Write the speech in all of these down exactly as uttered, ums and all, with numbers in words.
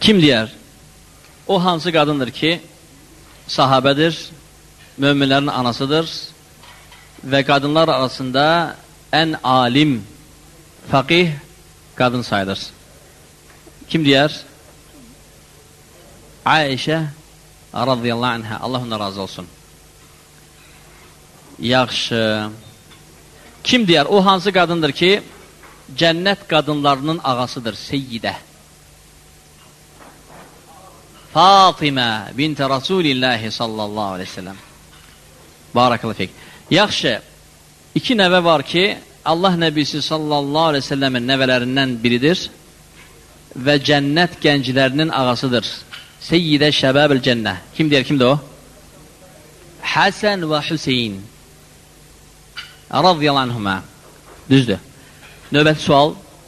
Kim deyər? O hansı qadındır ki, sahabədir, möminlərin anasıdır və qadınlar arasında ən alim, fəqih qadın sayılır. Kim deyər? Ayşə radiyallahu anhə, Allah ona razı olsun. Yaxşı. Kim deyər? O hansı qadındır ki, cənnət qadınlarının ağasıdır, seyyidə. Fatimə bint-i Rasulillahi sallallahu aleyhi ve sellem. Barakallahu fik. Yaxşı. İki nəvə var ki, Allah nəbisi sallallahu aleyhi ve sellemin nəvələrindən biridir və cənnət gənclərinin ağasıdır. Seyyidə şəbəb-ül cənnə. Kim deyər, kimdir o? Həsən və Hüseyin radiyallahu anhumə. Düzdür. Növbəti sual.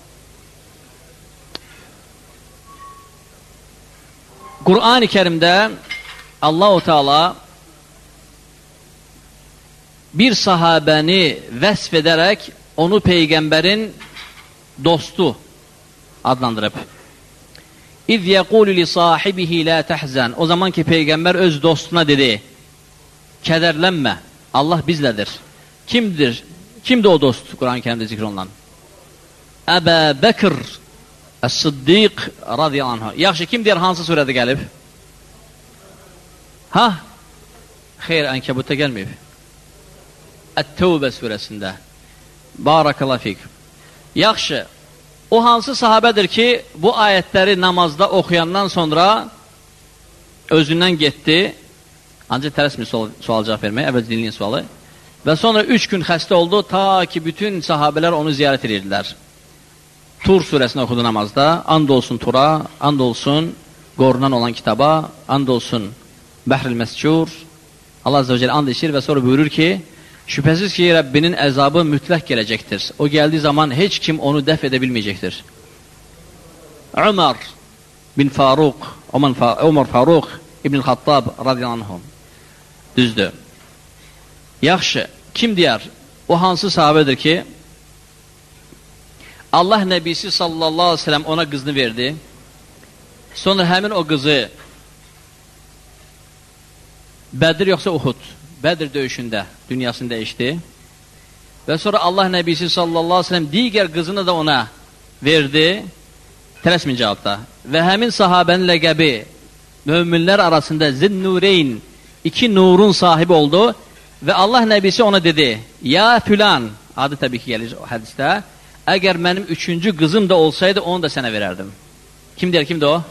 Qur'an-ı Kərimdə Allah-u Teala bir sahabəni vəsf edərək onu Peyğəmbərin dostu adlandırıb. İz yəqulu li sahibihi la təhzən. O zaman ki Peyğəmbər öz dostuna dedi, kədərlənmə, Allah bizlədir. Kimdir? Kimdir o dost Qur'an-ı Kərimdə zikr olunan? Əbə Bəkir Əs-Siddiq radiyallahu anh. Yaxşı, kim deyər hansı surədə gəlib? Ha? Xeyr, Ənkəbutda gəlməyib. Ət-Təvbə surəsində. Barakallahu fik. Yaxşı, o hansı sahabədir ki, bu ayətləri namazda oxuyandan sonra özündən getdi, ancaq tələsmir sual, sual cavab verməyə, əvvəl dinləyin sualı. Və sonra üç gün xəstə oldu, ta ki bütün sahabələr onu ziyarət edirdilər. Tur surəsini oxudu namazda, and olsun Tura, and olsun qorunan olan kitaba, and olsun Bəhr-ül Məscur. Allah Azze ve Celle and içir və sonra buyurur ki, şübhəsiz ki Rəbbinin əzabı mütləq gələcəkdir. O gəldiyi zaman heç kim onu dəf edə bilməyəcəkdir. Ömər bin Faruq, Ömər Faruq İbn-i Xattab radiyallahu anh. Düzdür. Yaxşı, kim deyər? O hansı sahabədir ki, Allah Nəbisi sallallahu aleyhi ve sellem ona qızını verdi. Sonra həmin o qızı Bədir yoxsa Uhud? Bədir döyüşündə dünyasını dəyişdi. Və sonra Allah Nəbisi sallallahu aleyhi ve sellem digər qızını da ona verdi. Tələsmin cavabda. Və həmin sahabənin ləqəbi möminlər arasında Zin-Nureyn, iki nurun sahibi oldu. Və Allah Nəbisi ona dedi, ya filan, adı təbii ki gəlir o hədisdə, əgər mənim üçüncü qızım da olsaydı, onu da sənə verərdim. Kim deyər, kimdir o?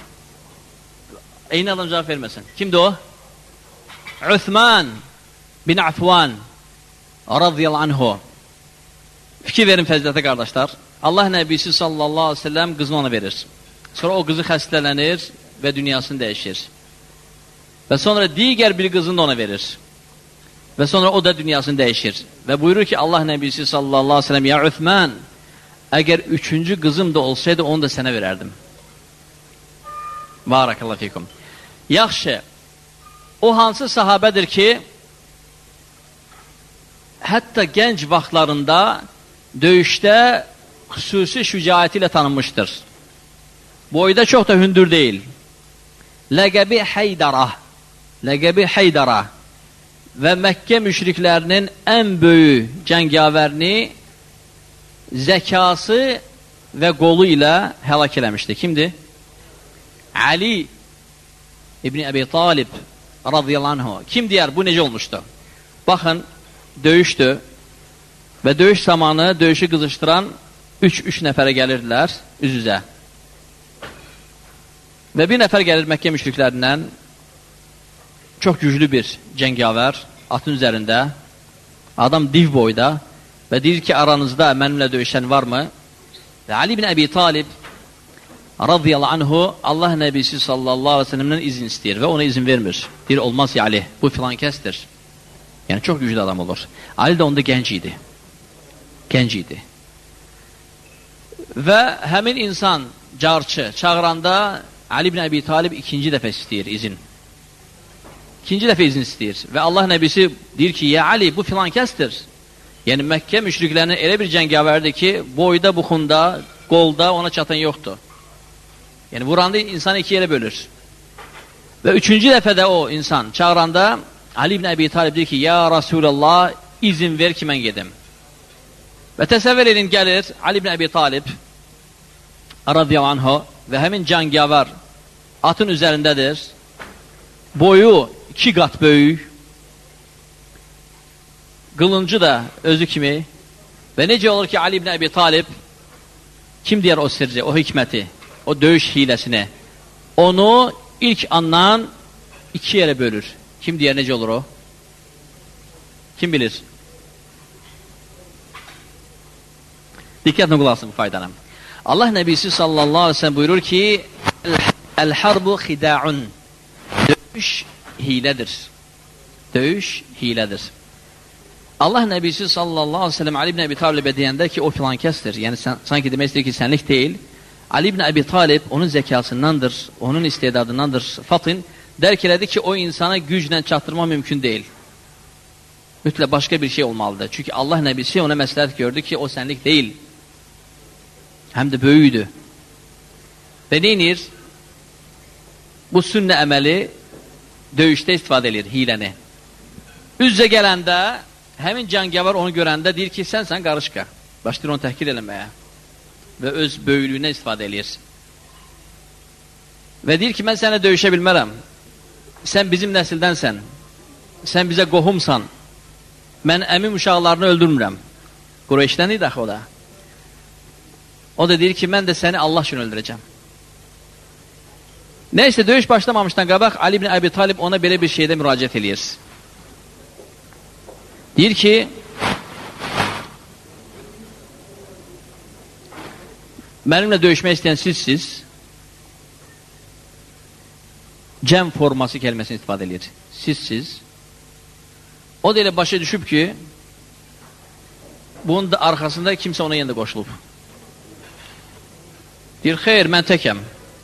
Eyni adam cavab verməsin. Kimdir o? Üthman bin Affan radiyallahu anhu. Fikir verin fəzilətə qardaşlar. Allah Nəbisi sallallahu aleyhi ve sellem qızını ona verir. Sonra o qızı xəstələnir və dünyasını dəyişir. Və sonra digər bir qızını da ona verir. Və sonra o da dünyasını dəyişir. Və buyurur ki Allah Nəbisi sallallahu aleyhi ve sellem, ya Üthman, əgər üçüncü qızım da olsaydı onu da sənə verərdim. Barakallahu fikum. Yaxşı, o hansı sahabədir ki, hətta gənc vaxtlarında döyüşdə xüsusi şücaəti ilə tanınmışdır. Boyda çox da hündür deyil. Ləqəbi Heydara, ləqəbi Heydara və Məkkə müşriklərinin ən böyük cəngavərini zəkası və qolu ilə həlak eləmişdi. Kimdir? Ali İbn Əbi Talib radiyallahu anh. Kim deyər, bu necə olmuşdu? Baxın, döyüşdü və döyüş zamanı döyüşü qızışdıran üç-üç nəfərə gəlirdilər üz-üzə. Və bir nəfər gəlir Məkkə müşriklərindən, çox güclü bir cəngavər, atın üzərində, adam div boyda və deyir ki, aranızda mənimlə döyüşən varmı? Və Ali ibn Əbi Talib radiyallahu anhu Allah Nəbisi sallallahu aleyhi ve sellem'dən izin istəyir və ona izin vermir. Deyir, olmaz ya Ali, bu filan kəsdir. Yəni, çox güclü adam olur. Ali də onda gənc idi. Gənc idi. Və həmin insan, carçı, çağıranda Ali ibn Əbi Talib ikinci dəfə istəyir izin. İkinci dəfə izin istəyir. Və Allah Nəbisi deyir ki, ya Ali, bu filan kəsdir. Yəni, Məkkə müşriklərinin elə bir cəngavərdir ki, boyda, buxunda, qolda ona çatan yoxdur. Yəni vuranda insanı iki yerə bölür. Və üçüncü dəfədə o insan çağıranda Ali ibn Əbi Talib deyir ki, ya Rasulallah, izin ver ki, mən gedim. Və təsəvvür edin, gəlir Ali ibn Əbi Talib radiyallahu anhu və həmin cangavar atın üzərindədir. Boyu iki qat böyük, qılıncı da özü kimi. Və necə olur ki, Ali ibn Əbi Talib kim deyər o sirri, o hikməti, o döyüş hiləsini? Onu ilk andan iki yerə bölür. Kim deyər necə olur o? Kim bilir? Diqqətlə qulaq asın bu faydanı. Allah Nəbisi sallallahu aleyhi ve sellem buyurur ki, El-harbu xida'un. Döyüş hilədir. Döyüş hilədir. Allah Nəbisi sallallahu aleyhi ve sellem Ali ibn Əbi Talib'e deyəndə ki, o filan kəsdir. Yəni sən, sanki demək istəyir ki, sənlik deyil. Ali ibn Əbi Talib onun zəkasındandır, onun istedadındandır. Fatin dərk elədi ki, o insana güclə çatdırma mümkün deyil. Mütləq başqa bir şey olmalıdır. Çünki Allah Nəbisi ona məsləhət gördü ki, o sənlik deyil. Həm də böyüydü. Və neynir? Bu sünnə əməli döyüşdə istifadə edir, hiləni. Üz-üzə gələndə, həmin cangavar onu görəndə deyir ki, sən sən qarışqa. Başlayır onu təhkir eləməyə. Və öz böyülüyünə istifadə edir. Və deyir ki, mən sənə döyüşə bilmərəm. Sən bizim nəsildənsən. Sən bizə qohumsan. Mən əmim uşaqlarını öldürmürəm. Qureyşdən idi axı o da. O da deyir ki, mən də səni Allah üçün öldürəcəm. Nəysə, döyüş başlamamışdan qabaq Ali ibn Əbi Talib ona belə bir şeydə müraciət edir. Deyir ki, mənimlə döyüşmək istəyən sizsiz, cəm forması kəlməsini istifadə edir. Sizsiz. O da elə başa düşüb ki, bunun da arxasında kimsə ona yenə də qoşulub. Deyir, xeyr, mən təkəm.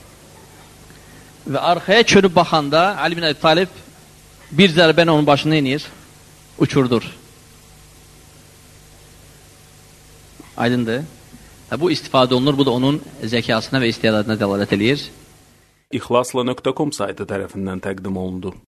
Və arxaya çönüb baxanda Ali ibn Əbi Talib bir zərbəni onun başını inir, uçurdur. Aydındır. Bu istifadə olunur, bu da onun zəkasına və istedadına dəlalət edir. İxlasla nöqtə com saytı tərəfindən təqdim olundu.